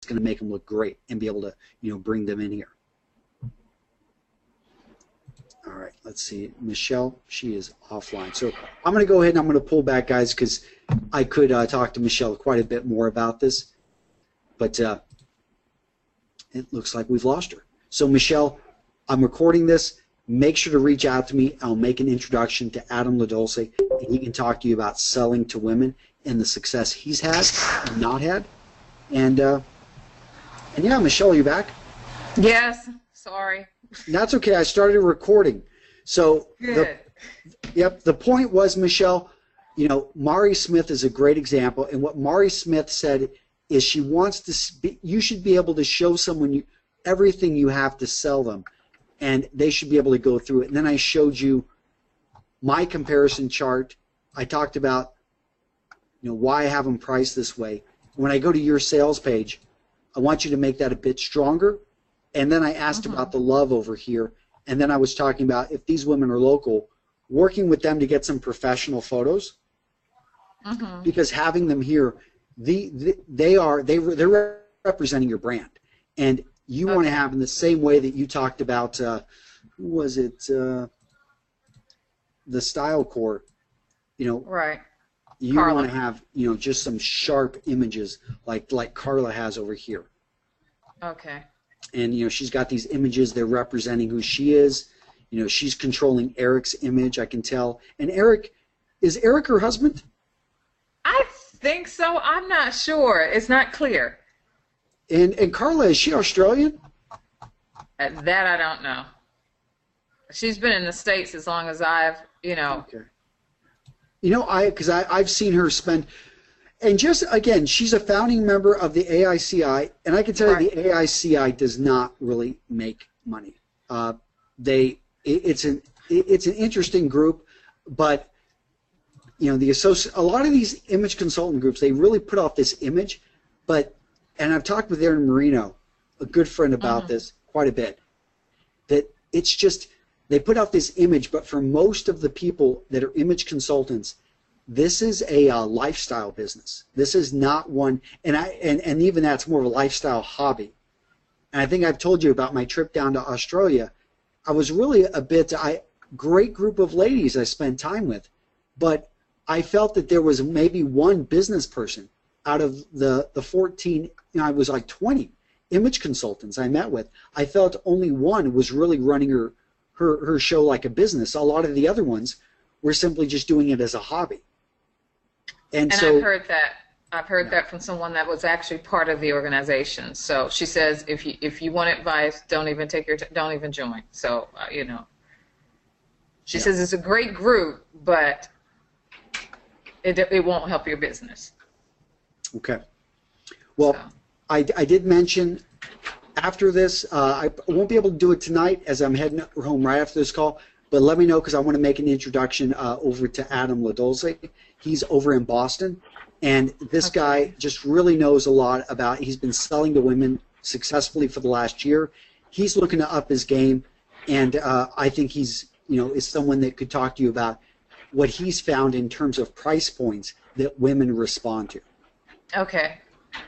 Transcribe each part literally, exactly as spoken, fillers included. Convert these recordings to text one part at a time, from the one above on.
going to make them look great and be able to, you know, bring them in here. All right, let's see. Michelle, she is offline. So I'm going to go ahead and I'm going to pull back, guys, because I could uh, talk to Michelle quite a bit more about this. But uh, it looks like we've lost her. So, Michelle, I'm recording this. Make sure to reach out to me. I'll make an introduction to Adam LaDolce, and he can talk to you about selling to women and the success he's had and not had. And, uh, and yeah, Michelle, are you back? Yes. Sorry. That's okay. I started recording. So, Good. The, yep, the point was, Michelle, you know, Mari Smith is a great example. And what Mari Smith said is she wants to be, you should be able to show someone you, everything you have to sell them, and they should be able to go through it. And then I showed you my comparison chart. I talked about, you know, why I have them priced this way. When I go to your sales page, I want you to make that a bit stronger. And then I asked mm-hmm. about the love over here, and then I was talking about if these women are local, working with them to get some professional photos, mm-hmm. because having them here, the, the they are they they're representing your brand, and you okay. want to have in the same way that you talked about. Uh, who was it? Uh, the Style Core, you know. Right. You Carla. want to have, you know, just some sharp images like like Carla has over here. Okay. And, you know, she's got these images. They're representing who she is. You know, she's controlling Eric's image, I can tell. And Eric, is Eric her husband? I think so. I'm not sure. It's not clear. And and Carla, is she Australian? Uh, That I don't know. She's been in the States as long as I've, you know. Okay. You know, I because I I've seen her spend, and just again, she's a founding member of the A I C I, and I can tell right. you the A I C I does not really make money. Uh, they it, it's an it, it's an interesting group, but you know the associ a lot of these image consultant groups, they really put off this image, but and I've talked with Aaron Marino, a good friend, about mm-hmm. this quite a bit, that it's just they put out this image, but for most of the people that are image consultants, this is a uh, lifestyle business. This is not one, and I and, and even that's more of a lifestyle hobby. And I think I've told you about my trip down to Australia. I was really a bit, I great group of ladies I spent time with, but I felt that there was maybe one business person out of the the fourteen. You know, I was like twenty image consultants I met with. I felt only one was really running her. Her, her show like a business. A lot of the other ones were simply just doing it as a hobby. And, and so, I've heard that. I've heard that from someone that was actually part of the organization. So she says, if you if you want advice, don't even take your don't even join. So uh, you know, she yeah. says it's a great group, but it it won't help your business. Okay. Well, so. I I did mention. After this, uh, I won't be able to do it tonight as I'm heading home right after this call, but let me know because I want to make an introduction uh, over to Adam LaDolce. He's over in Boston, and this okay. guy just really knows a lot about, he's been selling to women successfully for the last year. He's looking to up his game, and uh, I think he's, you know, is someone that could talk to you about what he's found in terms of price points that women respond to. Okay.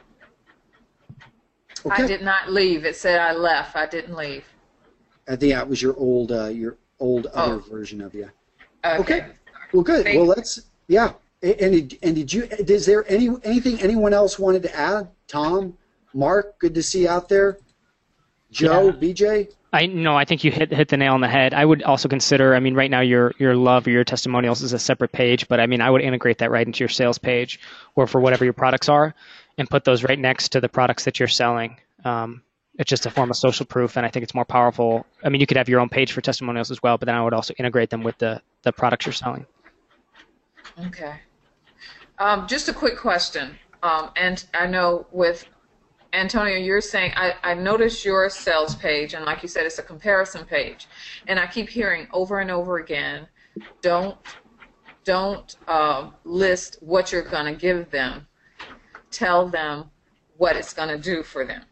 Okay. I did not leave. It said I left. I didn't leave. I think that was your old, uh, your old oh. other version of you. Okay. okay. Well, good. Thank well, let's. Yeah. And did, and did you? Is there any anything anyone else wanted to add? Tom, Mark, good to see you out there. Joe, yeah. B J. I no, I think you hit hit the nail on the head. I would also consider. I mean, right now your your love or your testimonials is a separate page, but I mean, I would integrate that right into your sales page, or for whatever your products are, and put those right next to the products that you're selling. Um, it's just a form of social proof, and I think it's more powerful. I mean, you could have your own page for testimonials as well, but then I would also integrate them with the the products you're selling. Okay. Um, just a quick question, um, and I know with Antonio, you're saying, I, I noticed your sales page, and like you said, it's a comparison page, and I keep hearing over and over again, don't, don't uh, list what you're going to give them. Tell them what it's going to do for them.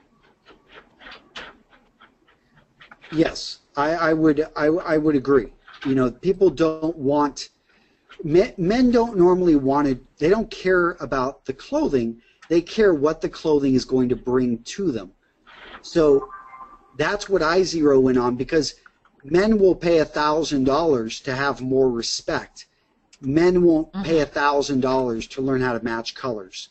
Yes, I, I would I, I would agree. You know, people don't want, men, men don't normally want to, they don't care about the clothing. They care what the clothing is going to bring to them. So that's what I zero in on, because men will pay a thousand dollars to have more respect. Men won't pay a thousand dollars to learn how to match colors.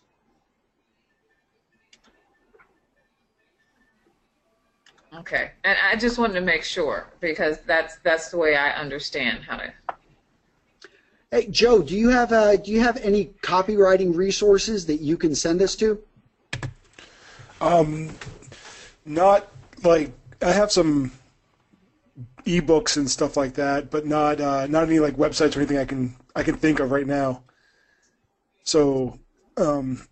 Okay, and I just wanted to make sure, because that's that's the way I understand how to. Hey, Joe, do you have uh, do you have any copywriting resources that you can send us to? Um, not like I have some ebooks and stuff like that, but not uh, not any like websites or anything I can I can think of right now. So, um,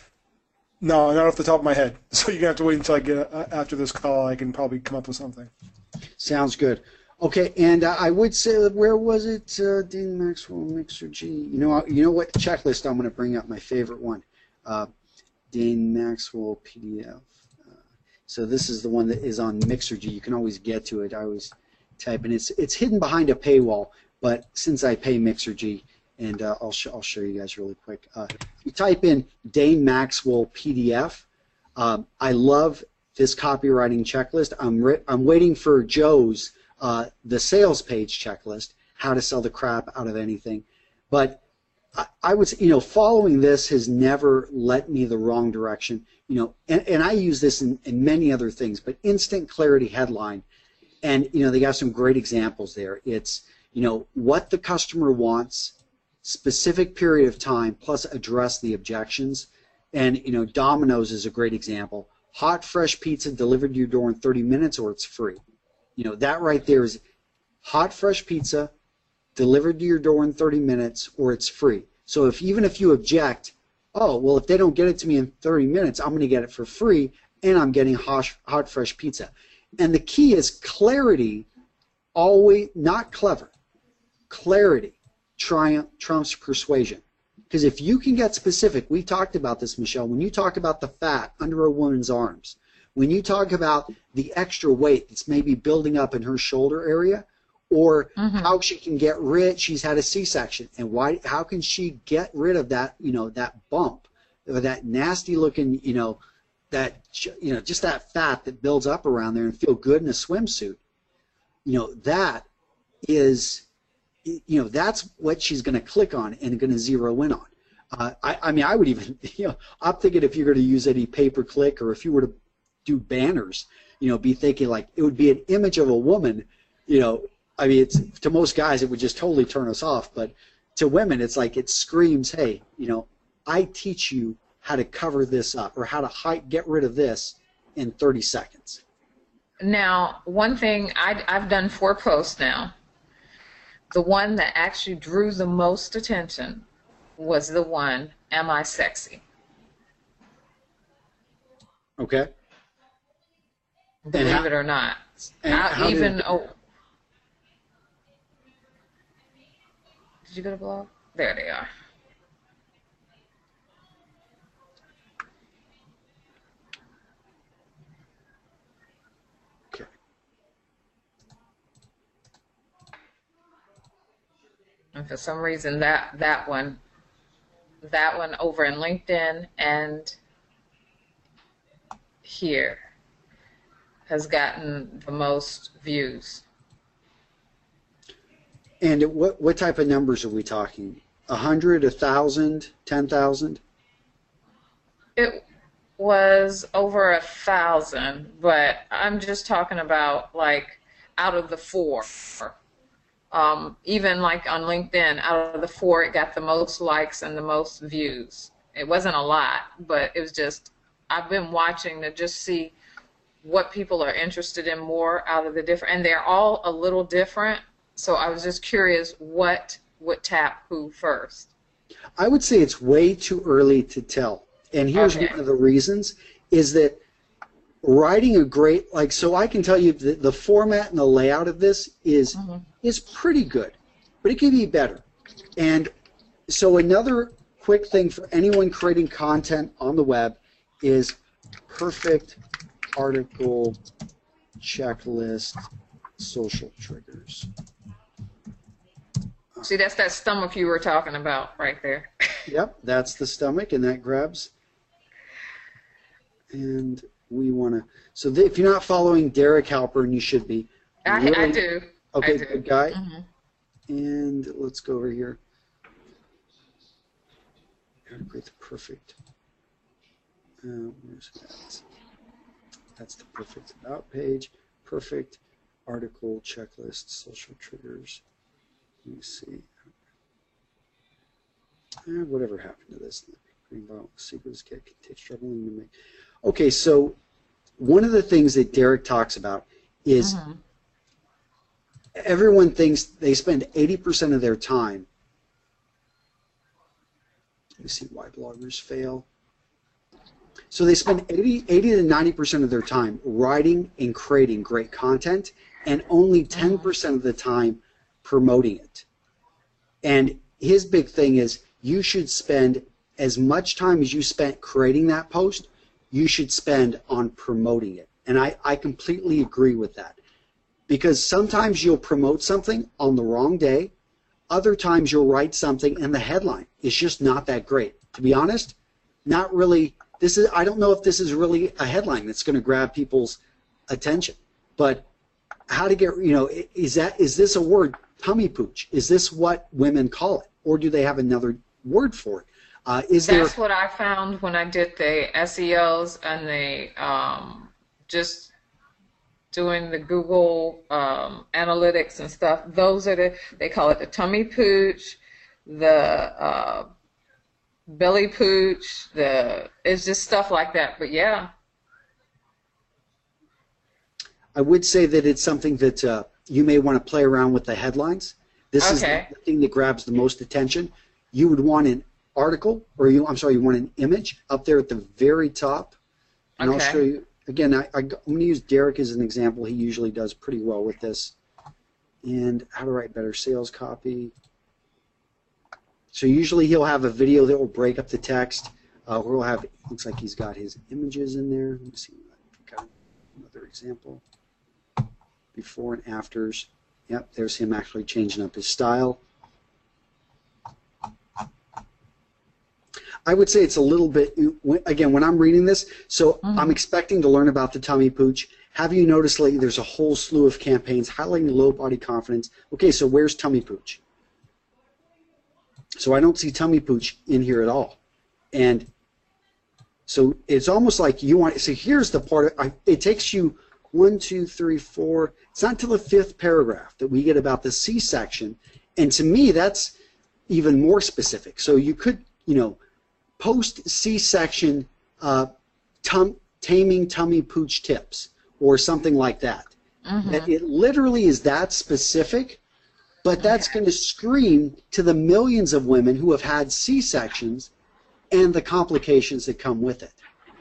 no, not off the top of my head. So you're gonna have to wait until I get uh, after this call. I can probably come up with something. Sounds good. Okay, and uh, I would say, where was it? Uh, Dean Maxwell, Mixergy. You know, you know what checklist I'm going to bring up? My favorite one, uh, Dean Maxwell P D F. Uh, so this is the one that is on Mixergy. You can always get to it. I always type, and it's it's hidden behind a paywall. But since I pay Mixergy, and uh, I'll sh I'll show you guys really quick. Uh, you type in Dane Maxwell P D F. Um, I love this copywriting checklist. I'm re I'm waiting for Joe's. Uh, the sales page checklist, how to sell the crap out of anything. But I, I would say, you know, following this has never led me the wrong direction. You know, and, and I use this in, in many other things, but instant clarity headline. And, you know, they got some great examples there. It's, you know, what the customer wants, specific period of time, plus address the objections. And, you know, Domino's is a great example. Hot, fresh pizza delivered to your door in thirty minutes, or it's free. You know, that right there is hot, fresh pizza delivered to your door in thirty minutes, or it's free. So if even if you object, oh, well, if they don't get it to me in thirty minutes, I'm going to get it for free, and I'm getting hot, hot, fresh pizza. And the key is clarity, always, not clever. Clarity triumph, trumps persuasion. Because if you can get specific, we talked about this, Michelle, when you talk about the fat under a woman's arms, when you talk about the extra weight that's maybe building up in her shoulder area, or mm-hmm. how she can get rid, she's had a C-section, and why? How can she get rid of that? You know, that bump, or that nasty-looking, you know, that you know, just that fat that builds up around there, and feel good in a swimsuit. You know, that is, you know, that's what she's going to click on and going to zero in on. Uh, I, I mean, I would even, you know, I'm thinking if you're going to use any pay-per-click, or if you were to do banners, you know, be thinking like it would be an image of a woman, you know. I mean, it's, to most guys it would just totally turn us off, but to women it's like it screams, hey, you know, I teach you how to cover this up, or how to hide, get rid of this in thirty seconds. Now, one thing, I, I've done four posts now. The one that actually drew the most attention was the one, am I sexy? Okay. Believe how, it or not. I, even did, oh, did you go to blog? There they are. Okay. And for some reason, that that one, that one over in LinkedIn and here has gotten the most views. And what what type of numbers are we talking? A hundred, a thousand, ten thousand? It was over a thousand, but I'm just talking about like out of the four. Um, even like on LinkedIn, out of the four, it got the most likes and the most views. It wasn't a lot, but it was just, I've been watching to just see what people are interested in more out of the different, and they're all a little different. So I was just curious what would tap who first. I would say it's way too early to tell. And here's okay. one of the reasons is that writing a great, like, so I can tell you that the format and the layout of this is mm-hmm. is pretty good, but it can be better. And so another quick thing for anyone creating content on the web is perfect article checklist social triggers. See, that's that stomach you were talking about right there. Yep, that's the stomach, and that grabs And we want to, so th if you're not following Derek Halpern, you should be. I, Really- I do. Okay, I do. good guy. Mhm. And let's go over here. How to create the perfect. Uh, where's that? That's the perfect about page. Perfect article checklist, social triggers. Let me see. Uh, whatever happened to this? Green bottle secrets get take struggling to make. Okay, so one of the things that Derek talks about is Mhm. everyone thinks they spend eighty percent of their time. Let me see why bloggers fail. So they spend eighty, eighty to ninety percent of their time writing and creating great content, and only ten percent of the time promoting it. And his big thing is you should spend as much time as you spent creating that post, you should spend on promoting it. And I, I completely agree with that. Because sometimes you'll promote something on the wrong day. Other times you'll write something and the headline is just not that great. To be honest, not really. This is, I don't know if this is really a headline that's going to grab people's attention. But how to get, you know, is that, is this a word, tummy pooch? Is this what women call it? Or do they have another word for it? Uh, is That's there, what I found when I did the S E Os and the um, just doing the Google um, analytics and stuff. Those are the, they call it the tummy pooch, the uh, belly pooch, the, it's just stuff like that. But yeah. I would say that it's something that uh, you may want to play around with the headlines. This Okay. is the thing that grabs the most attention. You would want an article, or you, I'm sorry, you want an image up there at the very top. And Okay. I'll show you, again, I, I, I'm going to use Derek as an example. He usually does pretty well with this. And how to write better sales copy. So usually he'll have a video that will break up the text. Uh, or he'll have, looks like he's got his images in there. Let me see, got another example. Before and afters. Yep, there's him actually changing up his style. I would say it's a little bit, again, when I'm reading this, so Mhm. I'm expecting to learn about the tummy pooch. Have you noticed lately there's a whole slew of campaigns highlighting low body confidence? Okay, so where's tummy pooch? So I don't see tummy pooch in here at all. And so it's almost like you want, so here's the part, I, it takes you one, two, three, four, it's not until the fifth paragraph that we get about the C-section. And to me, that's even more specific. So you could, you know, post C-section uh, tum taming tummy pooch tips or something like that. Mhm. That it literally is that specific, but that's going to scream to the millions of women who have had C-sections and the complications that come with it.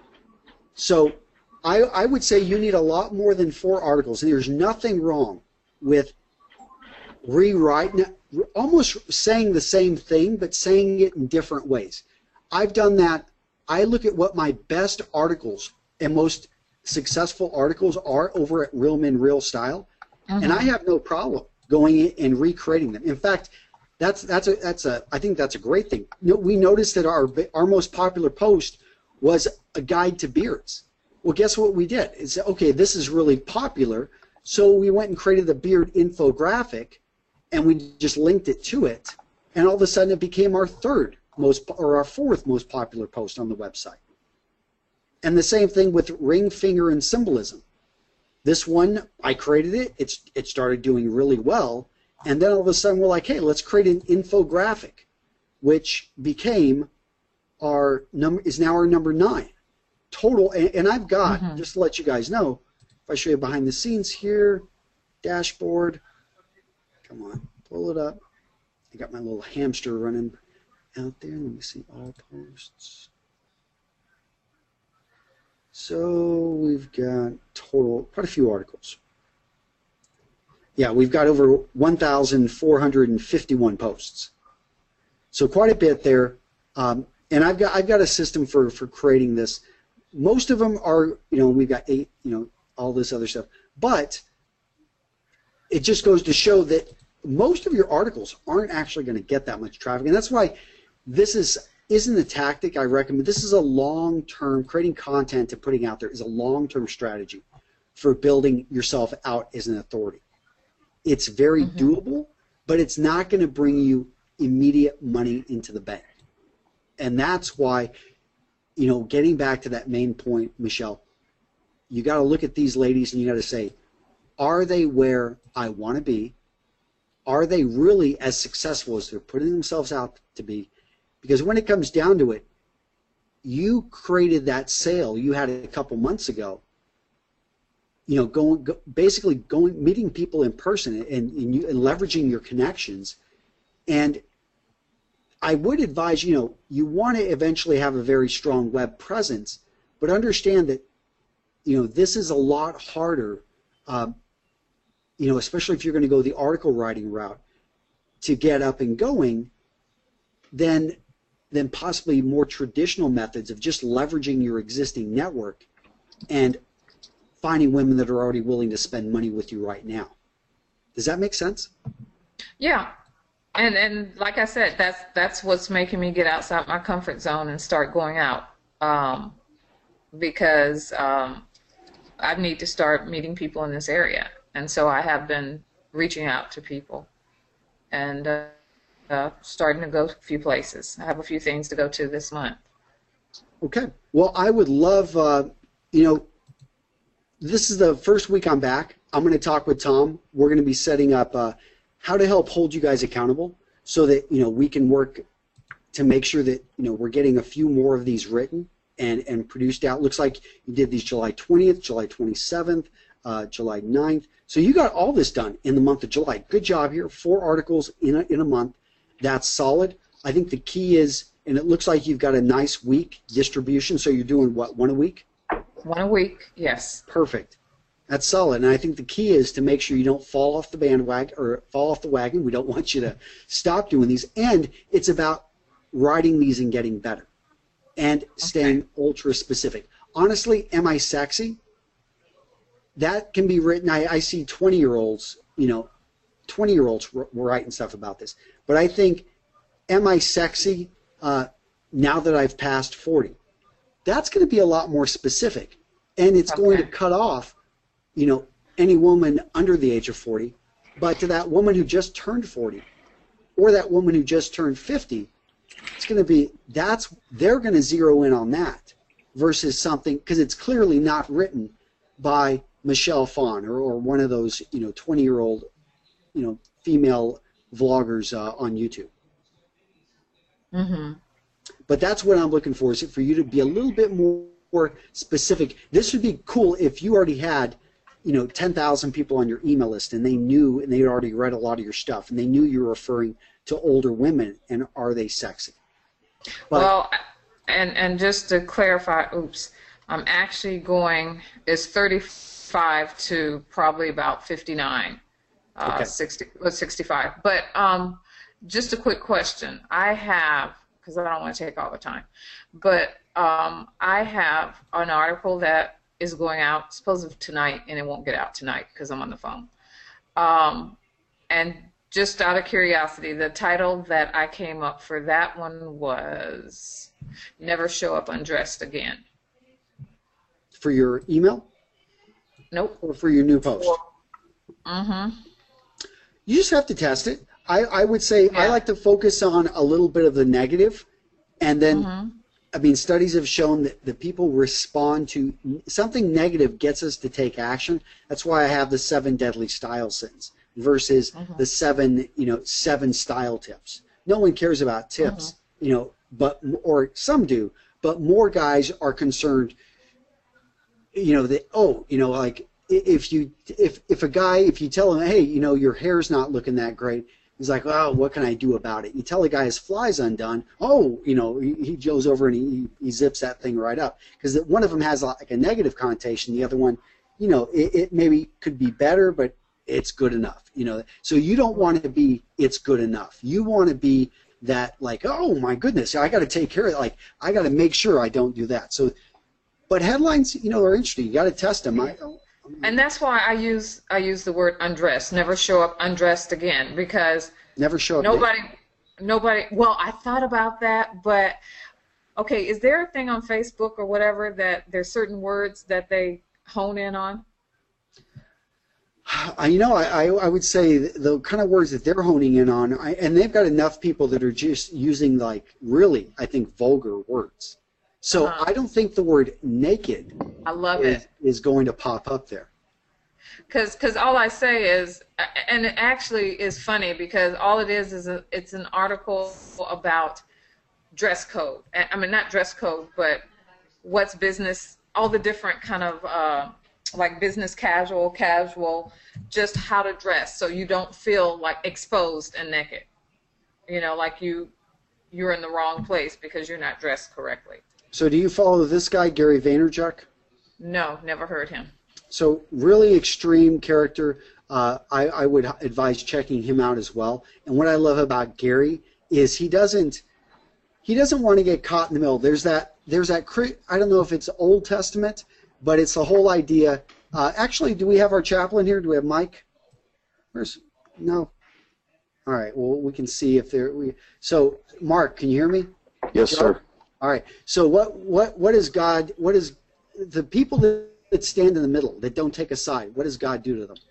So I, I would say you need a lot more than four articles. And there's nothing wrong with rewriting, almost saying the same thing, but saying it in different ways. I've done that. I look at what my best articles and most successful articles are over at Real Men Real Style, Mhm. and I have no problem going in and recreating them. In fact, that's that's a that's a I think that's a great thing. You know, we noticed that our our most popular post was a guide to beards. Well, guess what we did? Is okay, this is really popular, so we went and created the beard infographic, and we just linked it to it, and all of a sudden it became our third most or our fourth most popular post on the website. And the same thing with ring, finger, and symbolism. This one, I created it, it's, it started doing really well, and then all of a sudden we're like, hey, let's create an infographic, which became our number, is now our number nine. Total, and, and I've got, Mhm. just to let you guys know, if I show you behind the scenes here, dashboard, come on, pull it up. I got my little hamster running out there. Let me see all posts. So we've got total, quite a few articles. Yeah, we've got over one thousand four hundred fifty-one posts. So quite a bit there. Um, and I've got I've got a system for for creating this. Most of them are, you know, we've got eight, you know, all this other stuff. But it just goes to show that most of your articles aren't actually going to get that much traffic. And that's why this is isn't a tactic I recommend. This is a long-term, creating content and putting out there is a long-term strategy for building yourself out as an authority. It's very mm-hmm. doable, but it's not going to bring you immediate money into the bank. And that's why, you know, getting back to that main point, Michelle, you got to look at these ladies and you got to say, are they where I want to be? Are they really as successful as they're putting themselves out to be? Because when it comes down to it, you created that sale you had a couple months ago. You know, going go, basically going meeting people in person and, and, you, and leveraging your connections. And I would advise, you know, you want to eventually have a very strong web presence, but understand that, you know, this is a lot harder. Um, you know, especially if you're going to go the article writing route, to get up and going, then than possibly more traditional methods of just leveraging your existing network and finding women that are already willing to spend money with you right now. Does that make sense? Yeah. And and like I said, that's that's what's making me get outside my comfort zone and start going out. Um, because um, I need to start meeting people in this area. And so I have been reaching out to people and uh, uh, starting to go a few places. I have a few things to go to this month. Okay. Well, I would love, uh, you know, this is the first week I'm back. I'm going to talk with Tom. We're going to be setting up uh, how to help hold you guys accountable so that, you know, we can work to make sure that, you know, we're getting a few more of these written and, and produced out. Looks like you did these July twentieth, July twenty-seventh, uh, July ninth. So you got all this done in the month of July. Good job here. Four articles in a, in a month. That's solid. I think the key is, and it looks like you've got a nice week distribution. So you're doing what, one a week? One a week, yes. Perfect. That's solid. And I think the key is to make sure you don't fall off the bandwagon or fall off the wagon. We don't want you to stop doing these. And it's about writing these and getting better and staying okay. ultra specific. Honestly, am I sexy? That can be written. I, I see twenty-year-olds, you know, twenty-year-olds were writing stuff about this. But I think, am I sexy uh, now that I've passed forty? That's going to be a lot more specific. And it's okay. going to cut off, you know, any woman under the age of forty. But to that woman who just turned forty or that woman who just turned fifty, it's going to be, that's, they're going to zero in on that versus something, because it's clearly not written by Michelle Phan or, or one of those, you know, twenty-year-old, you know, female vloggers uh, on YouTube. Mm-hmm. But that's what I'm looking for, is for you to be a little bit more specific. This would be cool if you already had, you know, ten thousand people on your email list and they knew and they had already read a lot of your stuff and they knew you were referring to older women and are they sexy? But, well, and, and just to clarify, oops, I'm actually going, it's thirty-five to probably about fifty-nine, uh, okay. sixty, well, sixty-five. But um, just a quick question. I have, because I don't want to take all the time, but um, I have an article that is going out supposedly tonight, and it won't get out tonight because I'm on the phone. Um, and just out of curiosity, the title that I came up for that one was Never Show Up Undressed Again. For your email? Nope. Or for your new post? Mm-hmm. You just have to test it. I, I would say yeah. I like to focus on a little bit of the negative, and then, mm-hmm. I mean, studies have shown that the people respond to something negative gets us to take action. That's why I have the seven deadly style sins versus mm-hmm. the seven, you know, seven style tips. No one cares about tips, mm-hmm. you know, but or some do, but more guys are concerned. You know that oh, you know, like if you if if a guy if you tell him, hey, you know, your hair's not looking that great. He's like, oh, what can I do about it? You tell a guy his fly's undone. Oh, you know, he, he goes over and he, he zips that thing right up. Because one of them has like a negative connotation. The other one, you know, it, it maybe could be better, but it's good enough. You know, so you don't want to be it's good enough. You want to be that like, oh my goodness, I got to take care of it. Like I got to make sure I don't do that. So, but headlines, you know, are interesting. You got to test them. I, And that's why I use I use the word undressed. Never show up undressed again, because never show up. Nobody, nobody. Well, I thought about that, but okay, is there a thing on Facebook or whatever that there's certain words that they hone in on? I, you know, I, I I would say the kind of words that they're honing in on, I, and they've got enough people that are just using like really, I think, vulgar words. So Uh-huh. I don't think the word naked I love is, it. is going to pop up there. Because cause all I say is, and it actually is funny because all it is is a, it's an article about dress code. I mean, not dress code, but what's business, all the different kind of uh, like business casual, casual, just how to dress so you don't feel like exposed and naked. You know, like you, you're in the wrong place because you're not dressed correctly. So do you follow this guy, Gary Vaynerchuk? No, never heard him. So really extreme character. Uh, I, I would advise checking him out as well. And what I love about Gary is he doesn't he doesn't want to get caught in the middle. There's that there's that I don't know if it's Old Testament, but it's the whole idea. Uh, actually, do we have our chaplain here? Do we have Mike? Where's no? All right. Well, we can see if there. We so Mark, can you hear me? Yes, sir. All right. So what what what is God? What is the people that that stand in the middle, that don't take a side? What does God do to them?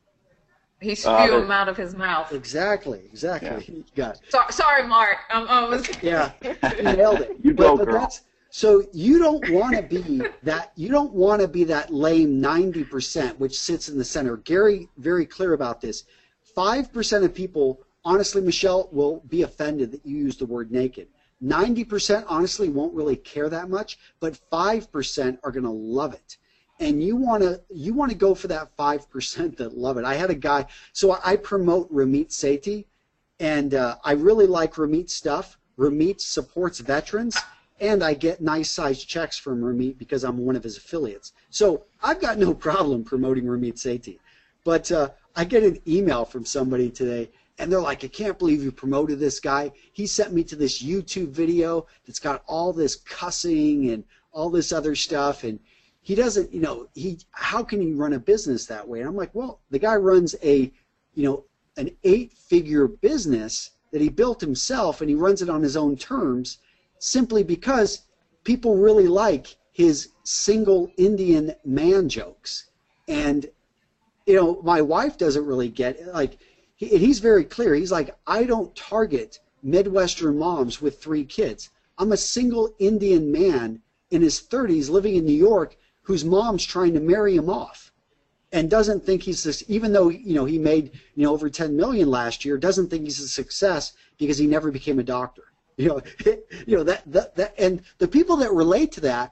He spew Uh, them out of his mouth. Exactly, exactly. Yeah. You got it. So, sorry, Mark. Um, I was. Yeah, you nailed it. You but, go, but girl. that's so you don't want to be that. You don't want to be that lame ninety percent which sits in the center. Gary, very clear about this. Five percent of people, honestly, Michelle, will be offended that you use the word naked. Ninety percent, honestly, won't really care that much, but five percent are going to love it. And you want to you want to go for that five percent that love it. I had a guy, so I promote Ramit Sethi, and uh, I really like Ramit's stuff. Ramit supports veterans, and I get nice sized checks from Ramit because I'm one of his affiliates. So I've got no problem promoting Ramit Sethi. But uh, I get an email from somebody today, and they're like, I can't believe you promoted this guy. He sent me to this YouTube video that's got all this cussing and all this other stuff, and he doesn't, you know, he, how can you run a business that way? And I'm like, well, the guy runs a, you know, an eight-figure business that he built himself, and he runs it on his own terms simply because people really like his single Indian man jokes. And, you know, my wife doesn't really get, like, he, and he's very clear. He's like, I don't target Midwestern moms with three kids. I'm a single Indian man in his thirties living in New York whose mom's trying to marry him off, and doesn't think he's this, even though, you know, he made, you know, over ten million last year, doesn't think he's a success because he never became a doctor. You know, you know that, that that and the people that relate to that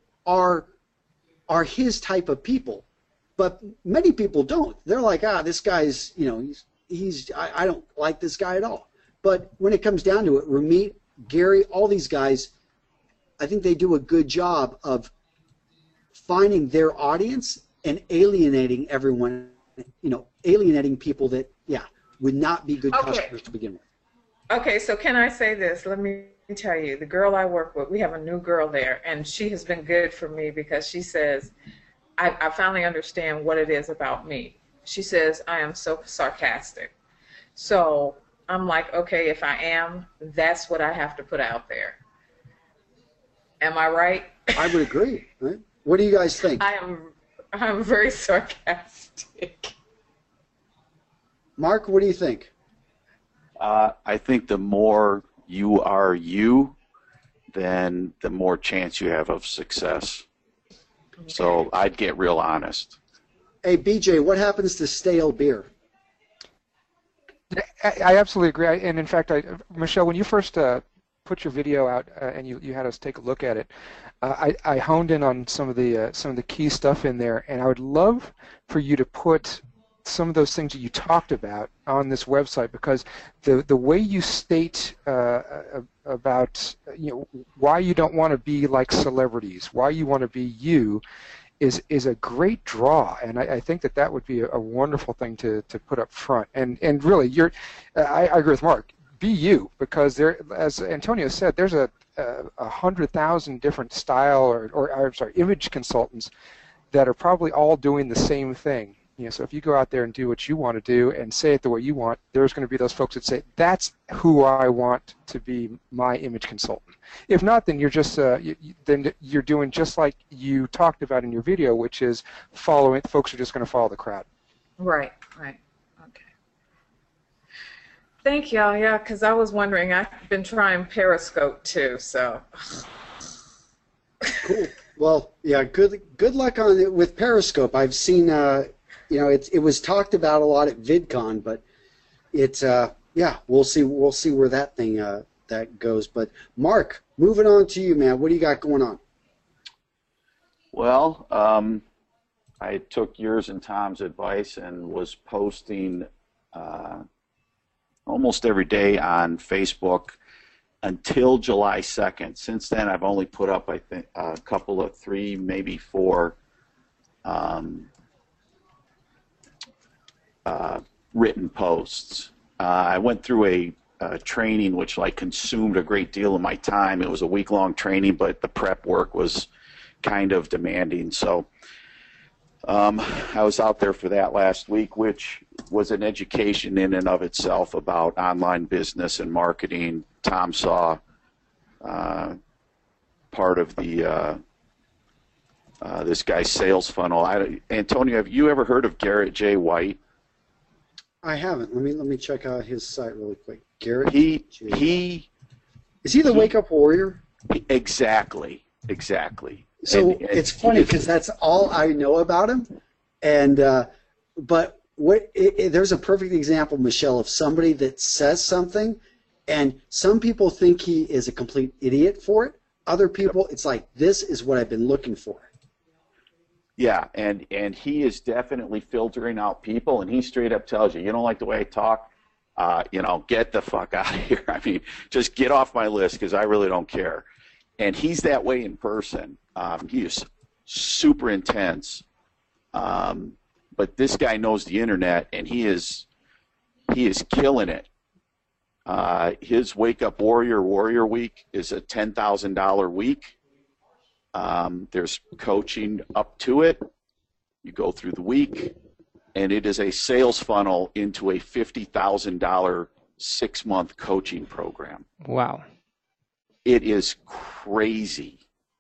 are are his type of people, but many people don't. They're like, ah, this guy's, you know, he's he's I, I don't like this guy at all. But when it comes down to it, Ramit, Gary, all these guys, I think they do a good job of finding their audience and alienating everyone, you know, alienating people that, yeah, would not be good Okay. customers to begin with. Okay, so can I say this? Let me tell you, the girl I work with, we have a new girl there, and she has been good for me because she says, I, I finally understand what it is about me. She says, I am so sarcastic. So I'm like, okay, if I am, that's what I have to put out there. Am I right? I would agree, right? What do you guys think? I am I'm very sarcastic. Mark, what do you think? Uh, I think the more you are you, then the more chance you have of success. So I'd get real honest. Hey, B J, what happens to stale beer? I, I absolutely agree. I, and in fact, I, Michelle, when you first uh, put your video out uh, and you, you had us take a look at it, uh, I, I honed in on some of the uh, some of the key stuff in there, and I would love for you to put some of those things that you talked about on this website, because the the way you state uh, about, you know, why you don't want to be like celebrities, why you want to be you, is is a great draw, and I, I think that that would be a, a wonderful thing to, to put up front. And and really, you're, uh, I, I agree with Mark. Be you, because there, as Antonio said, there's a a, a hundred thousand different style or or I'm sorry, image consultants that are probably all doing the same thing. You know, so if you go out there and do what you want to do and say it the way you want, there's going to be those folks that say, that's who I want to be my image consultant. If not, then you're just uh, you, then you're doing just like you talked about in your video, which is following. Folks are just going to follow the crowd. Right, right. Okay. Thank y'all. Yeah, because I was wondering. I've been trying Periscope too, so. Cool. Well, yeah. Good. Good luck on it with Periscope. I've seen. Uh, you know, it it was talked about a lot at VidCon, but it's uh, yeah. We'll see. We'll see where that thing uh, that goes. But Mark, moving on to you, man. What do you got going on? Well, um, I took yours and Tom's advice and was posting uh, almost every day on Facebook until July second. Since then, I've only put up, I think, a couple of three, maybe four um, uh, written posts. Uh, I went through a, a training which like consumed a great deal of my time. It was a week-long training, but the prep work was kind of demanding. So um, I was out there for that last week, which was an education in and of itself about online business and marketing. Tom saw uh, part of the uh, uh, this guy's sales funnel. I, Antonio, have you ever heard of Garrett J. White? I haven't. Let me let me check out his site really quick. Garrett. He J. he. Is he the he, Wake Up Warrior? Exactly. Exactly. So and, and it's funny because that's all I know about him, and uh, but what it, it, there's a perfect example, Michelle, of somebody that says something, and some people think he is a complete idiot for it. Other people, it's like, this is what I've been looking for. Yeah, and and he is definitely filtering out people, and he straight up tells you, you don't like the way I talk, uh, you know, get the fuck out of here. I mean, just get off my list because I really don't care. And he's that way in person. Um, he is super intense. Um, but this guy knows the internet, and he is he is killing it. Uh, his Wake Up Warrior Warrior Week is a ten thousand dollar week. Um, there's coaching up to it. You go through the week, and it is a sales funnel into a fifty thousand dollar six-month coaching program. Wow. It is crazy,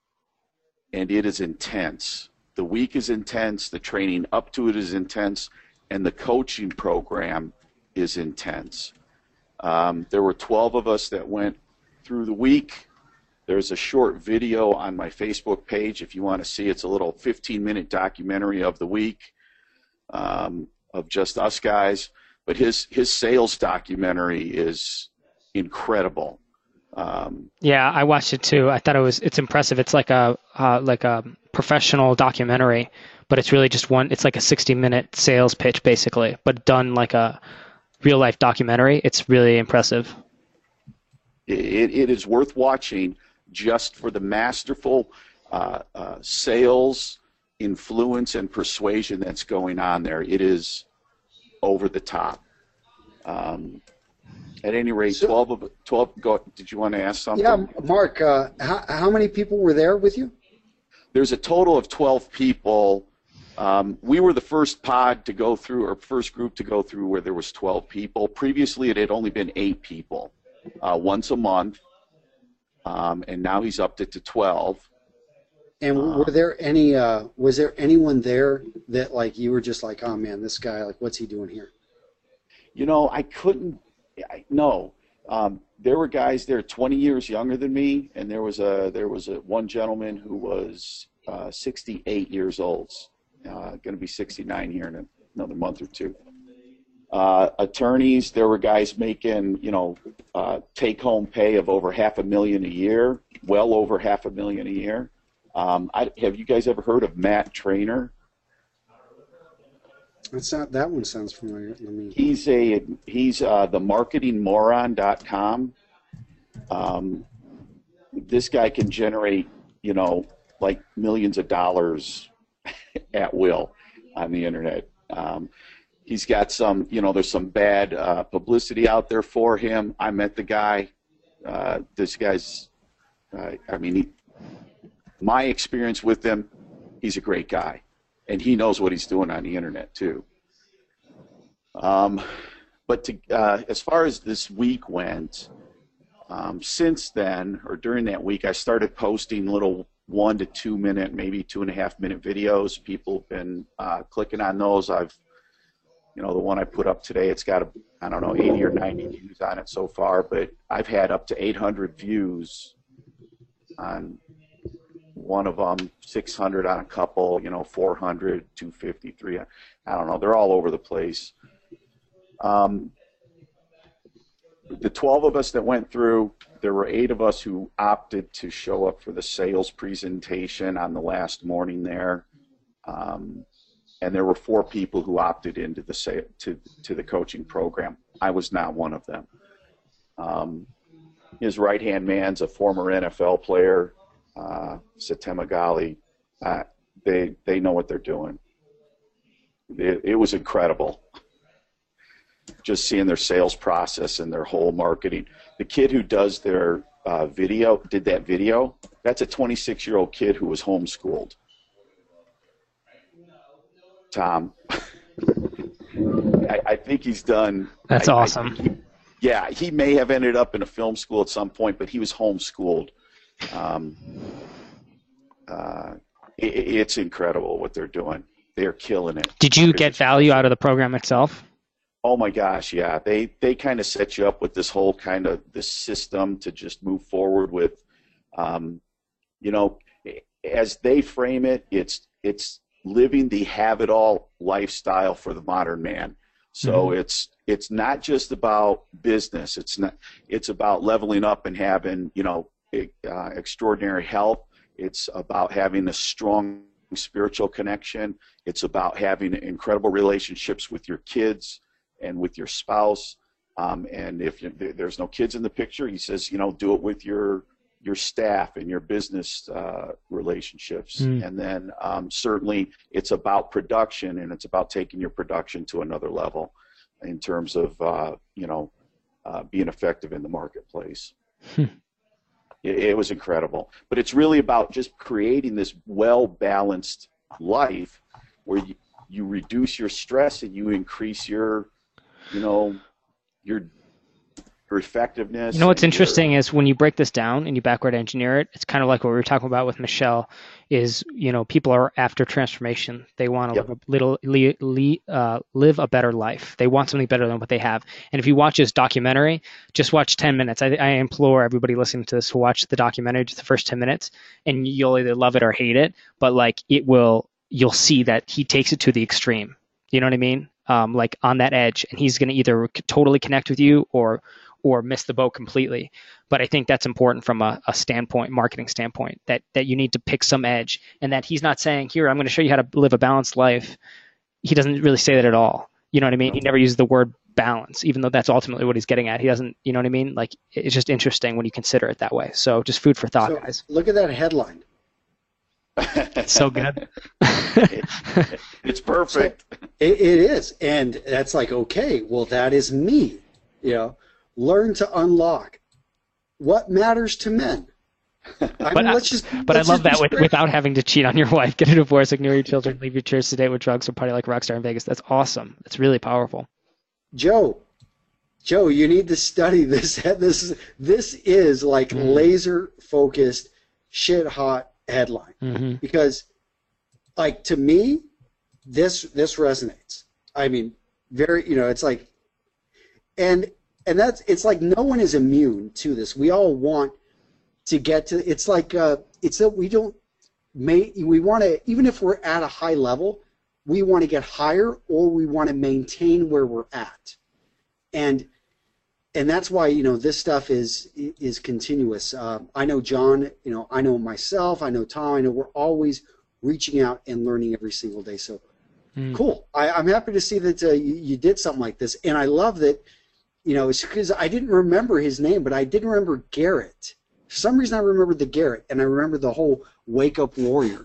and it is intense. The week is intense, the training up to it is intense, and the coaching program is intense. Um, there were twelve of us that went through the week. There's a short video on my Facebook page if you want to see. It's a little fifteen minute documentary of the week um, of just us guys. But his, his sales documentary is incredible. Um, yeah, I watched it too. I thought it was it's impressive. It's like a uh, like a professional documentary, but it's really just one. It's like a sixty minute sales pitch basically, but done like a real life documentary. It's really impressive. It, it is worth watching just for the masterful uh, uh, sales influence and persuasion that's going on there. It is over the top. Um, At any rate, So- twelve of twelve. Go. Did you want to ask something? Yeah, Mark, uh, how, how many people were there with you? There's a total of twelve people. Um, we were the first pod to go through, or first group to go through, where there was twelve people. Previously, it had only been eight people, uh, once a month, um, and now he's upped it to twelve. And were there any? Uh, was there anyone there that like you were just like, oh man, this guy, like, what's he doing here? You know, I couldn't. I, no, um, there were guys there twenty years younger than me, and there was a there was a one gentleman who was uh, sixty-eight years old, uh, going to be sixty-nine here in another month or two. Uh, attorneys, there were guys making, you know, uh, take-home pay of over half a million a year, well over half a million a year. Um, I, have you guys ever heard of Matt Trainer? That's not that one sounds familiar. Let me. He's a he's uh, the marketing moron dot com. Um, this guy can generate, you know, like millions of dollars at will on the internet. Um, he's got some, you know, there's some bad uh, publicity out there for him. I met the guy. Uh, this guy's, uh, I mean, he, my experience with him, he's a great guy, and he knows what he's doing on the internet too. Um, but to, uh, as far as this week went, um, since then, or during that week, I started posting little one to two minute, maybe two and a half minute videos. People have been uh, clicking on those. I've, you know, the one I put up today, it's got, a, I don't know, eighty or ninety views on it so far, but I've had up to eight hundred views on one of them, six hundred on a couple, you know, four hundred, two fifty, three hundred. I don't know. They're all over the place. Um, the twelve of us that went through, there were eight of us who opted to show up for the sales presentation on the last morning there. Um, and there were four people who opted into the sa- to, to the coaching program. I was not one of them. Um, his right-hand man's a former N F L player, uh, Satem Agali. Uh, they, they know what they're doing. It, it was incredible. Just seeing their sales process and their whole marketing. The kid who does their uh, video, did that video, that's a twenty-six-year-old kid who was homeschooled. Tom. I, I think he's done. That's I, awesome. I he, yeah, he may have ended up in a film school at some point, but he was homeschooled. Um, uh, it, it's incredible what they're doing. They're killing it. Did you get value out of the program itself? Oh my gosh, yeah. They they kind of set you up with this whole kind of this system to just move forward with. Um, you know, as they frame it, it's it's living the have-it-all lifestyle for the modern man. So mm-hmm. it's it's not just about business. It's not. It's about leveling up and having, you know, uh, extraordinary health. It's about having a strong spiritual connection. It's about having incredible relationships with your kids and with your spouse. Um, and if you, there's no kids in the picture, he says, you know, do it with your your staff and your business uh, relationships. Mm. And then um, certainly it's about production, and it's about taking your production to another level in terms of, uh, you know, uh, being effective in the marketplace. Hmm. It, it was incredible. But it's really about just creating this well-balanced life where you, you reduce your stress and you increase your, you know, your your effectiveness. You know what's interesting your, is when you break this down and you backward engineer it, it's kind of like what we were talking about with Michelle, is, you know, people are after transformation. They want to yep. live a little, li, li, uh, live a better life. They want something better than what they have. And if you watch this documentary, just watch ten minutes. I, I implore everybody listening to this to watch the documentary, just the first ten minutes, and you'll either love it or hate it. But like it will, you'll see that he takes it to the extreme. You know what I mean? Um, like on that edge, and he's going to either totally connect with you or or miss the boat completely. But I think that's important from a, a standpoint, marketing standpoint, that that you need to pick some edge, and that he's not saying, here, I'm going to show you how to live a balanced life. He doesn't really say that at all. You know what I mean? He never uses the word balance, even though that's ultimately what he's getting at. He doesn't, you know what I mean? Like, it's just interesting when you consider it that way. So just food for thought, so, guys. Look at that headline. It's so good. it, it's perfect. So it, it is. And that's like, okay, well, that is me, you know. Learn to unlock what matters to men. I but mean, I, let's just, but let's I love just that with, without having to cheat on your wife, get a divorce, ignore your children, leave your church to date with drugs, or party like a rock star in Vegas. That's awesome. That's really powerful. Joe, Joe, you need to study this. This this is like mm-hmm. laser focused, shit hot headline mm-hmm. because, like, to me, this this resonates. I mean, very, you know, it's like, and. And that's, it's like no one is immune to this. We all want to get to, it's like, uh, it's that we don't, may, we want to, even if we're at a high level, we want to get higher, or we want to maintain where we're at. And, and that's why, you know, this stuff is, is continuous. Uh, I know John, you know, I know myself, I know Tom, I know we're always reaching out and learning every single day. So mm. cool. I, I'm happy to see that uh, you, you did something like this. And I love that. You know, it's because I didn't remember his name, but I did remember Garrett. For some reason, I remembered the Garrett, and I remember the whole Wake Up Warrior.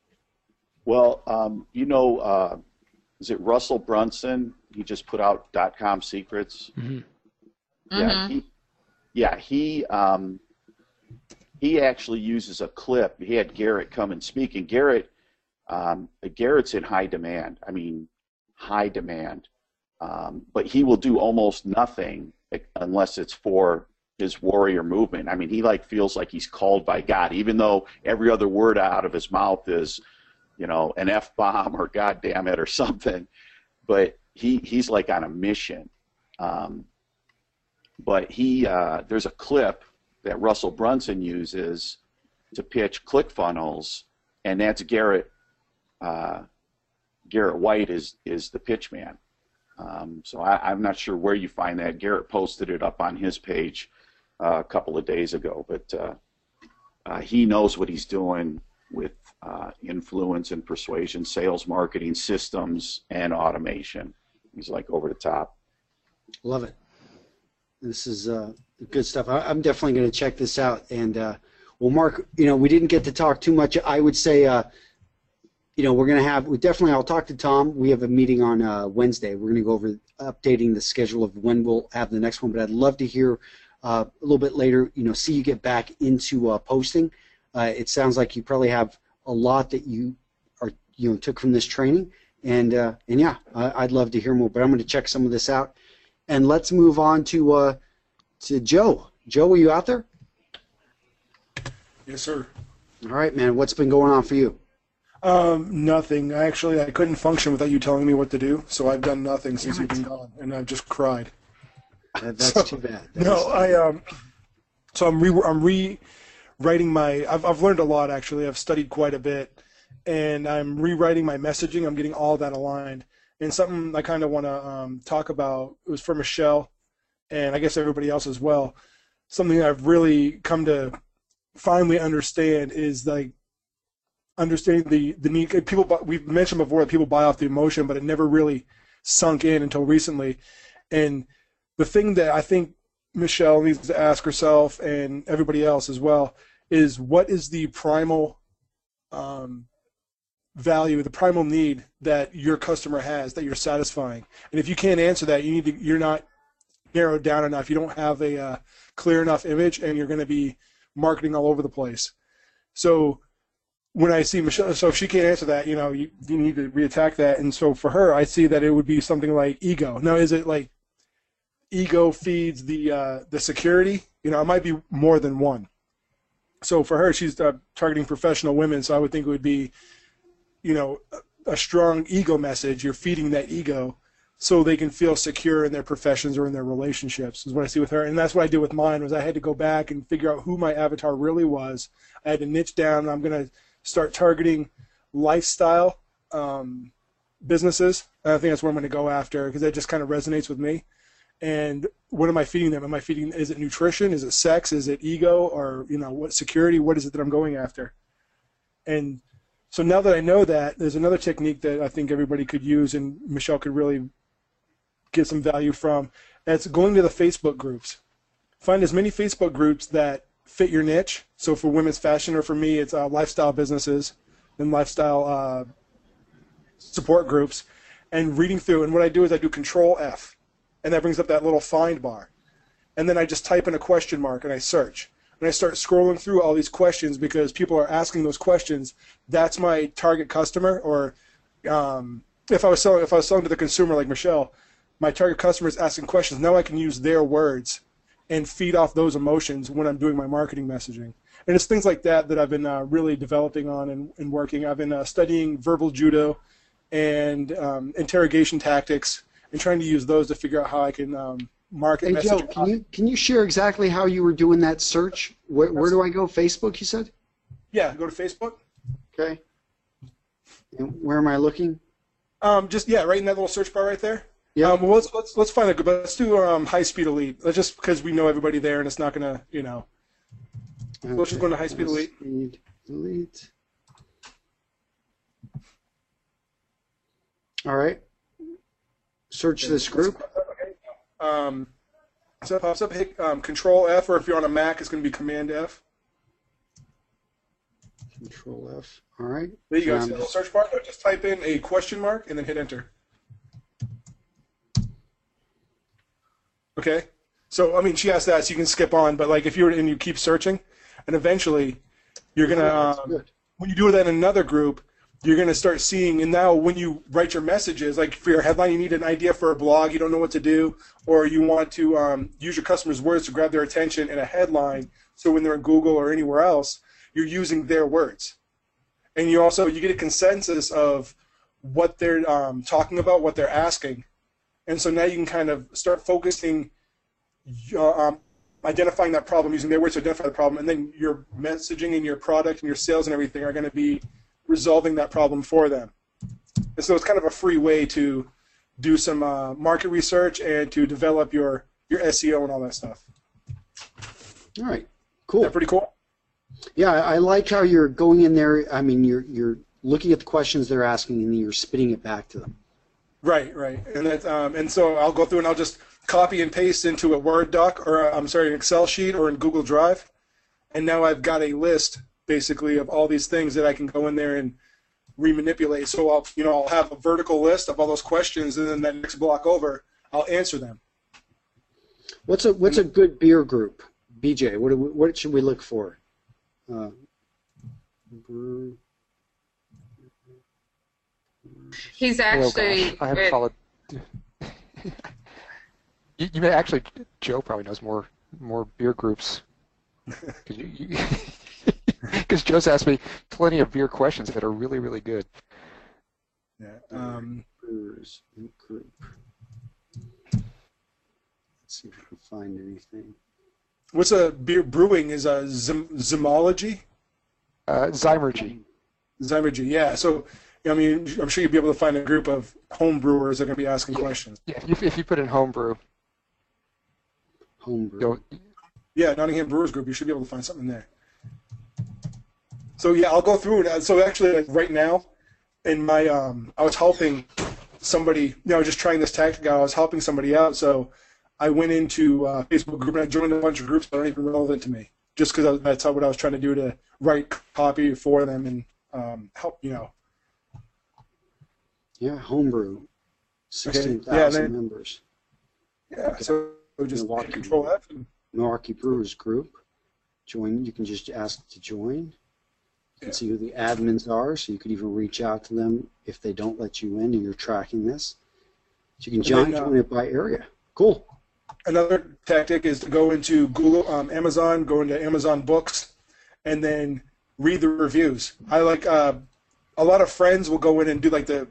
Well, um, you know, uh, is it Russell Brunson? He just put out dot com Secrets. Mm-hmm. Yeah, mm-hmm. he, yeah, he, um, he actually uses a clip. He had Garrett come and speak, and Garrett, um, Garrett's in high demand. I mean, high demand. Um, but he will do almost nothing unless it's for his warrior movement. I mean, he like feels like he's called by God, even though every other word out of his mouth is, you know, an F-bomb or God damn it or something. But he, he's like on a mission. Um, but he, uh, there's a clip that Russell Brunson uses to pitch ClickFunnels, and that's Garrett. Uh, Garrett White is is the pitch man. Um, so I, I'm not sure where you find that. Garrett posted it up on his page uh, a couple of days ago, but uh, uh, he knows what he's doing with uh, influence and persuasion, sales, marketing, systems, and automation. He's like over the top. Love it. This is uh, good stuff. I, I'm definitely going to check this out. And uh, well, Mark, you know, we didn't get to talk too much. I would say. Uh, You know, we're going to have, we definitely, I'll talk to Tom. We have a meeting on uh, Wednesday. We're going to go over updating the schedule of when we'll have the next one. But I'd love to hear uh, a little bit later, you know, see you get back into uh, posting. Uh, it sounds like you probably have a lot that you are, you know, took from this training. And, uh, and yeah, I, I'd love to hear more. But I'm going to check some of this out. And let's move on to, uh, to Joe. Joe, are you out there? Yes, sir. All right, man. What's been going on for you? Um, nothing. Actually, I couldn't function without you telling me what to do, so I've done nothing since you've been gone, and I've just cried. That, that's so, too bad. That no, is, I um, so I'm re I'm rewriting my. I've I've learned a lot actually. I've studied quite a bit, and I'm rewriting my messaging. I'm getting all that aligned, and something I kind of want to um, talk about. It was for Michelle, and I guess everybody else as well. Something I've really come to finally understand is like. Understanding the the need people we've mentioned before that people buy off the emotion, but it never really sunk in until recently. And the thing that I think Michelle needs to ask herself and everybody else as well is what is the primal um, value, the primal need that your customer has that you're satisfying. And if you can't answer that, you need to you're not narrowed down enough. You don't have a uh, clear enough image, and you're going to be marketing all over the place. So when I see Michelle, so if she can't answer that, you know, you, you need to reattack that. And so for her, I see that it would be something like ego. Now, is it like ego feeds the uh, the security? You know, it might be more than one. So for her, she's uh, targeting professional women, so I would think it would be, you know, a, a strong ego message. You're feeding that ego so they can feel secure in their professions or in their relationships is what I see with her. And that's what I did with mine was I had to go back and figure out who my avatar really was. I had to niche down, and I'm going to start targeting lifestyle um, businesses. And I think that's what I'm going to go after because that just kind of resonates with me. And what am I feeding them? Am I feeding? Is it nutrition? Is it sex? Is it ego? Or you know, what security? What is it that I'm going after? And so now that I know that, there's another technique that I think everybody could use, and Michelle could really get some value from. That's going to the Facebook groups. Find as many Facebook groups that fit your niche. So for women's fashion, or for me, it's uh, lifestyle businesses and lifestyle uh, support groups, and reading through. And what I do is I do Control F, and that brings up that little find bar. And then I just type in a question mark and I search. And I start scrolling through all these questions because people are asking those questions. That's my target customer. Or um, if I was selling, if I was selling to the consumer like Michelle, my target customer is asking questions. Now I can use their words and feed off those emotions when I'm doing my marketing messaging. And it's things like that that I've been uh, really developing on and, and working. I've been uh, studying verbal judo and um, interrogation tactics and trying to use those to figure out how I can um, market. Hey Joe, can you can you share exactly how you were doing that search? Where, where do I go? Facebook, you said? Yeah, go to Facebook. Okay. And where am I looking? Um, just yeah, right in that little search bar right there. Yeah. Um, well, let's let's let's find a good. Let's do um, high speed elite. Let's just because we know everybody there, and it's not gonna, you know. Okay. Let's just go into high speed elite. Speed elite. All right. Search this group. Um, so it pops up. Hit um, Control F, or if you're on a Mac, it's going to be Command F. Control F. All right. There you go. Um, See the little search bar. Just type in a question mark and then hit enter. Okay. So I mean, she has that, so you can skip on. But like, if you're and you keep searching, and eventually, you're gonna um, when you do that in another group, you're going to start seeing, and now when you write your messages, like for your headline, you need an idea for a blog, you don't know what to do, or you want to um, use your customers' words to grab their attention in a headline, so when they're in Google or anywhere else, you're using their words. And you also, you get a consensus of what they're um, talking about, what they're asking. And so now you can kind of start focusing, uh, um, identifying that problem, using their words to identify the problem, and then your messaging and your product and your sales and everything are going to be resolving that problem for them. And so it's kind of a free way to do some uh, market research and to develop your, your S E O and all that stuff. All right, cool. Is that pretty cool? Yeah, I I like how you're going in there. I mean, you're you're looking at the questions they're asking, and then you're spitting it back to them. Right, right. And that, um, and so I'll go through and I'll just copy and paste into a Word doc, or I'm sorry, an Excel sheet, or in Google Drive, and now I've got a list basically of all these things that I can go in there and remanipulate. So I'll, you know, I'll have a vertical list of all those questions, and then that next block over, I'll answer them. What's a what's a good beer group, B J? What do we, what should we look for? Uh, brew. He's Oh actually. gosh, I haven't it- followed. you, you may actually, Joe probably knows more more beer groups. Because you, you, 'cause Joe's asked me plenty of beer questions that are really, really good. Yeah. Um, Brewers group. Let's see if we can find anything. what's a beer brewing is a zym, zymology? Uh, Zymergy. Zymergy, yeah. So, I mean, I'm sure you'll be able to find a group of home brewers that are going to be asking questions. Yeah, if you, if you put in homebrew, Homebrew. you'll, Yeah, Nottingham Brewers Group, you should be able to find something there. So, yeah, I'll go through it. So, actually, like right now, in my, um, I was helping somebody, you know, just trying this tactic out. I was helping somebody out, so I went into a Facebook group and I joined a bunch of groups that aren't even relevant to me, just because that's what I was trying to do to write copy for them and um, help, you know. Yeah, homebrew. Sixteen Yeah, thousand then- members. Yeah, so just Milwaukee. control F. And, Milwaukee Brewers Group. Join. You can just ask to join. You can Yeah. see who the admins are, so you could even reach out to them if they don't let you in and you're tracking this. So you can join, then, uh, join it by area. Cool. Another tactic is to go into Google, um, Amazon, go into Amazon Books, and then read the reviews. I like uh, a lot of friends will go in and do like the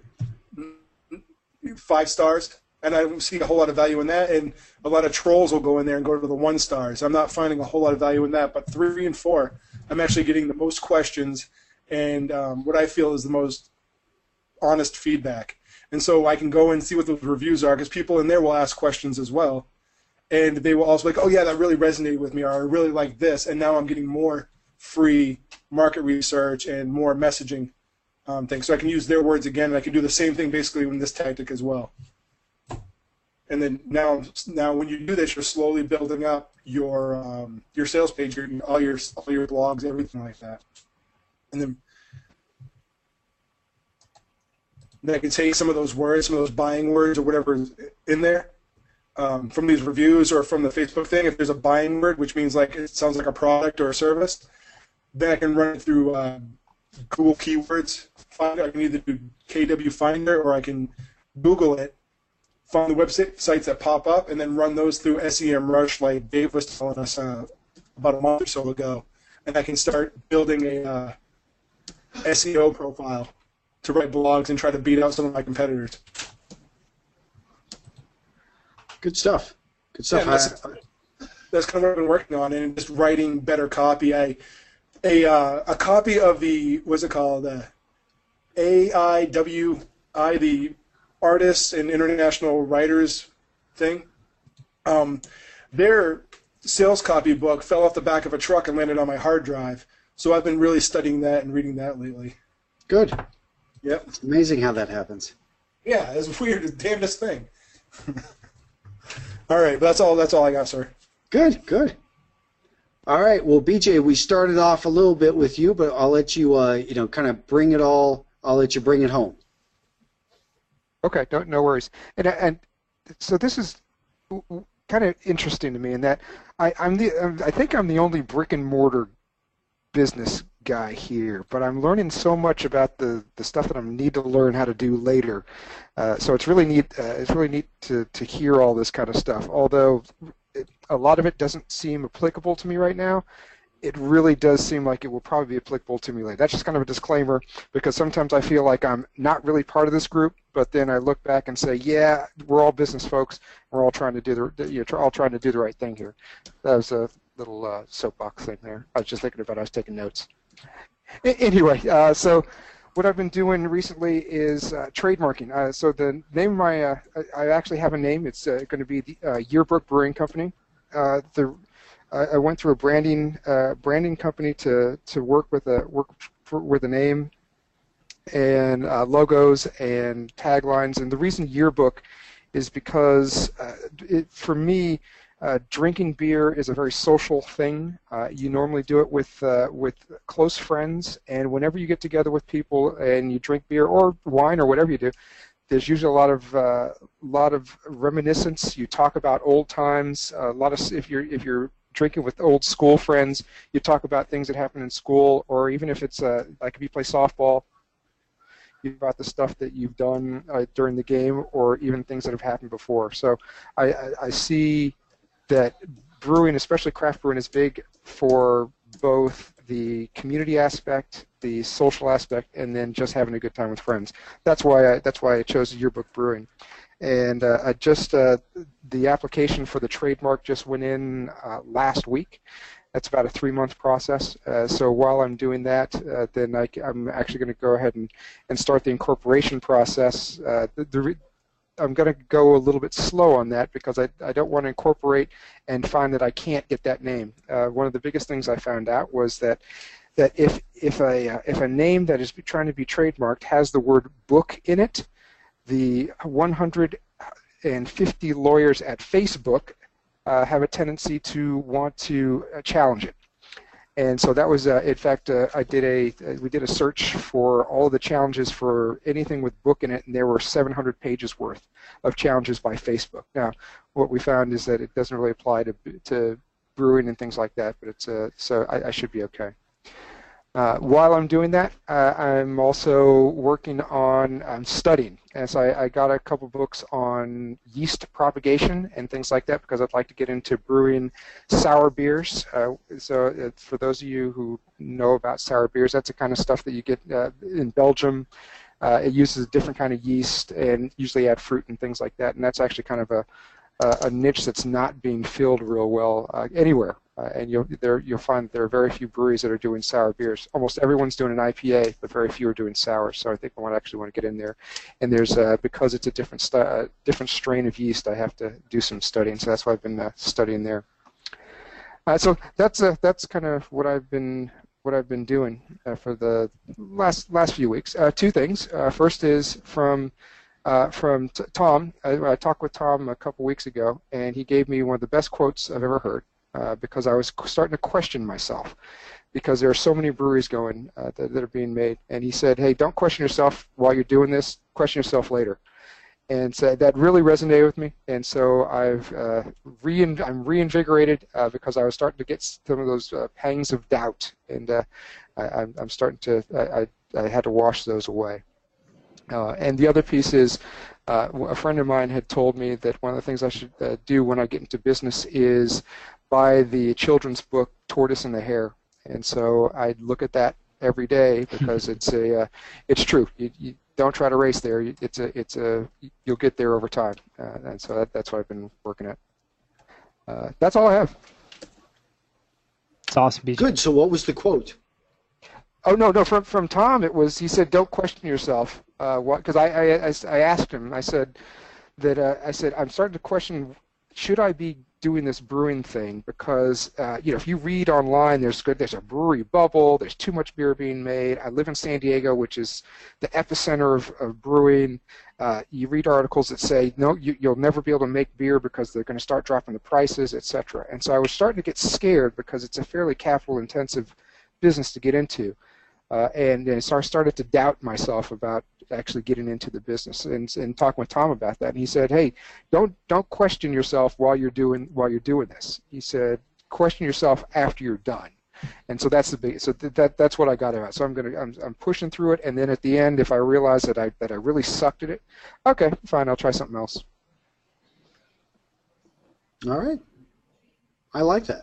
five stars, and I don't see a whole lot of value in that. And a lot of trolls will go in there and go to the one stars. I'm not finding a whole lot of value in that, but three and four, I'm actually getting the most questions and um, what I feel is the most honest feedback. And so I can go and see what those reviews are, because people in there will ask questions as well. And they will also like, oh yeah, that really resonated with me, or I really like this, and now I'm getting more free market research and more messaging um, things. So I can use their words again, and I can do the same thing basically in this tactic as well. And then now, now when you do this, you're slowly building up your um, your sales page, your, all your all your blogs, everything like that. And then, then I can take some of those words, some of those buying words or whatever is in there. Um, from these reviews or from the Facebook thing, if there's a buying word, which means like it sounds like a product or a service, then I can run it through uh, Google Keywords Finder. I can either do K W Finder or I can Google it, find the website sites that pop up, and then run those through SEMrush like Dave was telling us uh, about a month or so ago. And I can start building a uh, S E O profile to write blogs and try to beat out some of my competitors. Good stuff. Good stuff. Yeah, that's, that's kind of what I've been working on, and just writing better copy. I a uh, a copy of the what's it called, the A I W I, the Artists and International Writers thing. Um, their sales copy book fell off the back of a truck and landed on my hard drive. So I've been really studying that and reading that lately. Good. Yep. It's amazing how that happens. Yeah, it's weird. It's the damnedest thing. All right, but that's all. That's all I got, sir. Good, good. All right. Well, B J, we started off a little bit with you, but I'll let you, uh, you know, kind of bring it all. I'll let you bring it home. Okay, no, no worries. And and so this is kind of interesting to me in that I, I'm the I think I'm the only brick and mortar business guy here, but I'm learning so much about the, the stuff that I need to learn how to do later. Uh, so it's really neat. Uh, it's really neat to to hear all this kind of stuff. Although it, a lot of it doesn't seem applicable to me right now, it really does seem like it will probably be applicable to me later. That's just kind of a disclaimer, because sometimes I feel like I'm not really part of this group, but then I look back and say, yeah, we're all business folks. We're all trying to do the you know, all trying to do the right thing here. That was a little uh, soapbox thing there. I was just thinking about it. I was taking notes. A- anyway, uh, so what I've been doing recently is uh, trademarking. Uh, so the name of my, uh, I I actually have a name. It's uh, going to be the uh, Yearbrook Brewing Company. Uh, the I I went through a branding uh, branding company to to work with a work for, with a name and uh, logos and taglines. And the reason Yearbook is because uh, it, for me, uh, drinking beer is a very social thing. Uh, you normally do it with uh, with close friends, and whenever you get together with people and you drink beer or wine or whatever you do, there's usually a lot of uh, lot of reminiscence. You talk about old times. A lot of if you're if you're drinking with old school friends, you talk about things that happened in school, or even if it's uh, like if you play softball, you talk about the stuff that you've done uh, during the game, or even things that have happened before. So I, I, I see that brewing, especially craft brewing, is big for both the community aspect, the social aspect, and then just having a good time with friends. That's why I, that's why I chose Yearbook Brewing. And uh, I just uh, the application for the trademark just went in uh, last week. That's about a three-month process. Uh, so while I'm doing that, uh, then I, I'm actually going to go ahead and, and start the incorporation process. Uh, the, the, I'm going to go a little bit slow on that because I, I don't want to incorporate and find that I can't get that name. Uh, one of the biggest things I found out was that that if if a uh, if a name that is trying to be trademarked has the word book in it, the one hundred fifty lawyers at Facebook uh, have a tendency to want to uh, challenge it. And so that was, uh, in fact, uh, I did a, we did a search for all of the challenges for anything with book in it, and there were seven hundred pages worth of challenges by Facebook. Now, what we found is that it doesn't really apply to to brewing and things like that, but it's uh, so I, I should be okay. Uh, while I'm doing that, uh, I'm also working on um, studying. And so I, I got a couple books on yeast propagation and things like that because I'd like to get into brewing sour beers. Uh, so uh, for those of you who know about sour beers, that's the kind of stuff that you get uh, in Belgium. Uh, it uses a different kind of yeast and usually add fruit and things like that. And that's actually kind of a, a niche that's not being filled real well uh, anywhere. Uh, and you'll there you'll find there are very few breweries that are doing sour beers. Almost everyone's doing an I P A, but very few are doing sour. So I think I want actually want to get in there. And there's uh, because it's a different st uh, different strain of yeast, I have to do some studying. So that's why I've been uh, studying there. Uh, so that's uh, that's kind of what I've been what I've been doing uh, for the last last few weeks. Uh, two things. Uh, first is from. Uh, from t Tom. I, I talked with Tom a couple weeks ago, and he gave me one of the best quotes I've ever heard uh, because I was starting to question myself because there are so many breweries going uh, that, that are being made. And he said, hey, don't question yourself while you're doing this. Question yourself later. And so that really resonated with me. And so I've uh, rein I'm reinvigorated uh, because I was starting to get some of those uh, pangs of doubt, and uh, I, I'm, I'm starting to I, I, I had to wash those away. Uh, and the other piece is uh, a friend of mine had told me that one of the things I should uh, do when I get into business is buy the children's book Tortoise and the Hare. And so I look at that every day because it's a uh, it's true. You, you don't try to race there. It's a it's a you'll get there over time. Uh, and so that, that's what I've been working at. Uh, that's all I have. It's awesome, B J. Good. So what was the quote? Oh no, no. From from Tom, it was. He said, "Don't question yourself." Uh, what? Because I, I I asked him. I said that uh, I said I'm starting to question. Should I be doing this brewing thing? Because uh, you know, if you read online, there's good. There's a brewery bubble. There's too much beer being made. I live in San Diego, which is the epicenter of, of brewing. Uh, you read articles that say no, you, you'll never be able to make beer because they're going to start dropping the prices, et cetera. And so I was starting to get scared because it's a fairly capital-intensive business to get into. Uh, and, and so I started to doubt myself about actually getting into the business, and, and talking with Tom about that. And he said, "Hey, don't don't question yourself while you're doing while you're doing this." He said, "Question yourself after you're done." And so that's the big. So th- that that's what I got about. So I'm gonna I'm I'm pushing through it, and then at the end, if I realize that I that I really sucked at it, okay, fine, I'll try something else. All right. I like that.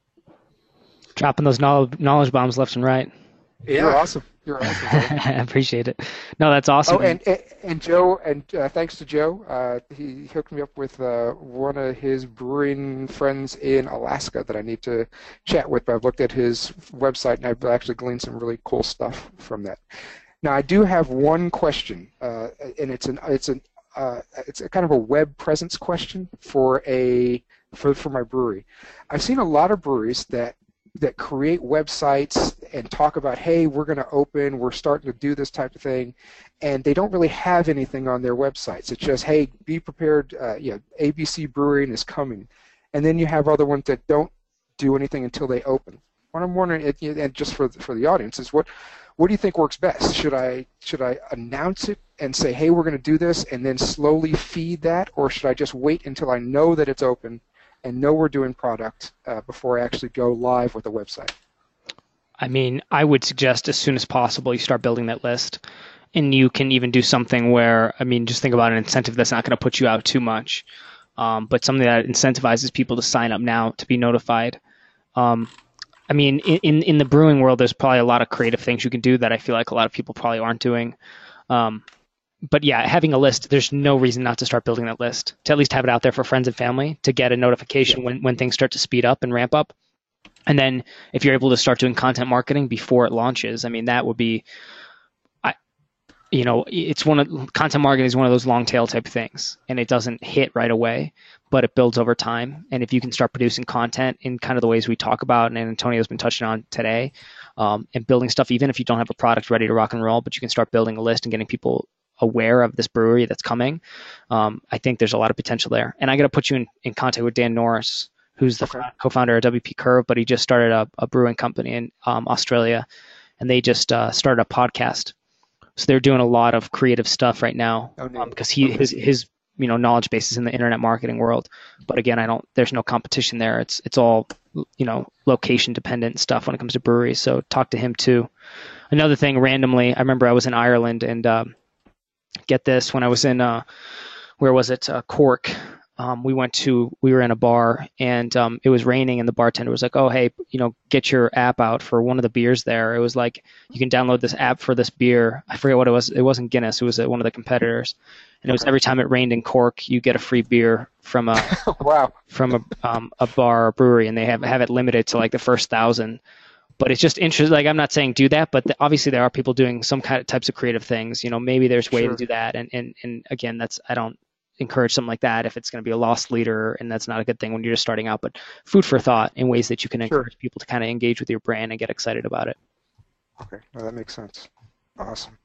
Dropping those knowledge, knowledge bombs left and right. You're awesome. You're awesome. I appreciate it. No, that's awesome. Oh, and, and and Joe, and uh, thanks to Joe, uh, he hooked me up with uh, one of his brewing friends in Alaska that I need to chat with. But I've looked at his website, and I've actually gleaned some really cool stuff from that. Now, I do have one question, uh, and it's an it's an uh, it's a kind of a web presence question for a for for my brewery. I've seen a lot of breweries that that create websites and talk about, hey, we're going to open, we're starting to do this type of thing, and they don't really have anything on their websites. It's just, hey, be prepared, uh, you know, A B C Brewing is coming. And then you have other ones that don't do anything until they open. What I'm wondering, and just for for the audience, is what what do you think works best? Should I should I announce it and say, hey, we're going to do this, and then slowly feed that, or should I just wait until I know that it's open and know we're doing product uh, before I actually go live with the website? I mean, I would suggest as soon as possible you start building that list. And you can even do something where, I mean, just think about an incentive that's not going to put you out too much, um, but something that incentivizes people to sign up now to be notified. Um, I mean, in, in the brewing world, there's probably a lot of creative things you can do that I feel like a lot of people probably aren't doing. Um, But yeah, having a list, there's no reason not to start building that list, to at least have it out there for friends and family to get a notification yeah. when, when things start to speed up and ramp up. And then if you're able to start doing content marketing before it launches, I mean, that would be, I, you know, it's one of, content marketing is one of those long tail type things, and it doesn't hit right away, but it builds over time. And if you can start producing content in kind of the ways we talk about, and Antonio's been touching on today, um, and building stuff, even if you don't have a product ready to rock and roll, but you can start building a list and getting people aware of this brewery that's coming, um, I think there's a lot of potential there. And I got to put you in, in contact with Dan Norris, who's the okay. co-founder of W P Curve, but he just started a, a brewing company in um, Australia, and they just uh, started a podcast. So they're doing a lot of creative stuff right now oh, um, because he okay. his his you know knowledge base is in the internet marketing world. But again, I don't. There's no competition there. It's it's all you know location dependent stuff when it comes to breweries. So talk to him too. Another thing, randomly, I remember I was in Ireland and. Um, Get this, when I was in, uh, where was it, uh, Cork, um, we went to, we were in a bar, and um, it was raining, and the bartender was like, oh, hey, you know, get your app out for one of the beers there. It was like, you can download this app for this beer. I forget what it was. It wasn't Guinness. It was uh, one of the competitors. And it was every time it rained in Cork, you get a free beer from a wow. from a, um, a bar or brewery, and they have, have it limited to like the first thousand. But it's just interesting. Like, I'm not saying do that, but the, obviously there are people doing some kind of types of creative things. You know, maybe there's a way sure. to do that. And, and, and again, that's, I don't encourage something like that if it's going to be a lost leader, and that's not a good thing when you're just starting out, but food for thought in ways that you can encourage sure. people to kind of engage with your brand and get excited about it. Okay. Well, that makes sense. Awesome.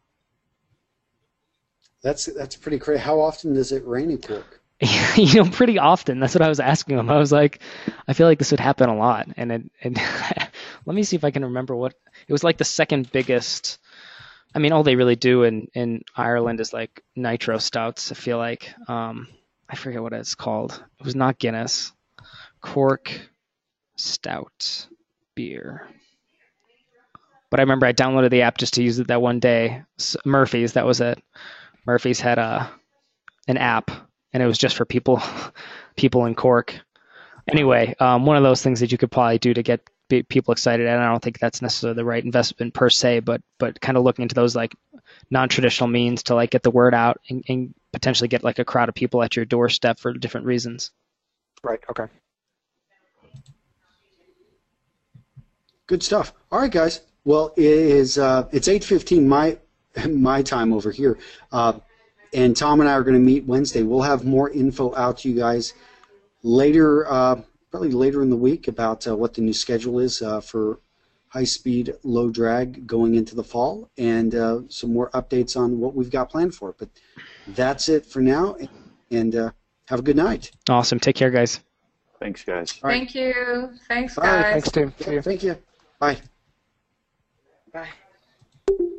That's, that's pretty crazy. How often does it rain in Cork? You know, pretty often. That's what I was asking him. I was like, I feel like this would happen a lot. And it, it let me see if I can remember what it was like. The second biggest. I mean, all they really do in, in Ireland is like nitro stouts. I feel like um, I forget what it's called. It was not Guinness. Cork stout beer. But I remember I downloaded the app just to use it that one day. Murphy's, that was it. Murphy's had a an app. And it was just for people, people in Cork. Anyway, um, one of those things that you could probably do to get people excited. And I don't think that's necessarily the right investment per se, but but kind of looking into those like non-traditional means to like get the word out and, and potentially get like a crowd of people at your doorstep for different reasons. Right. Okay. Good stuff. All right, guys. Well, it is uh, it's eight fifteen my my time over here. Uh, And Tom and I are going to meet Wednesday. We'll have more info out to you guys later, uh, probably later in the week about uh, what the new schedule is uh, for high-speed, low-drag going into the fall, and uh, some more updates on what we've got planned for it. But that's it for now, and uh, have a good night. Awesome. Take care, guys. Thanks, guys. All right. Thank you. Thanks, Bye. guys. Thanks, Tim. See Yeah, you. thank you. Bye. Bye.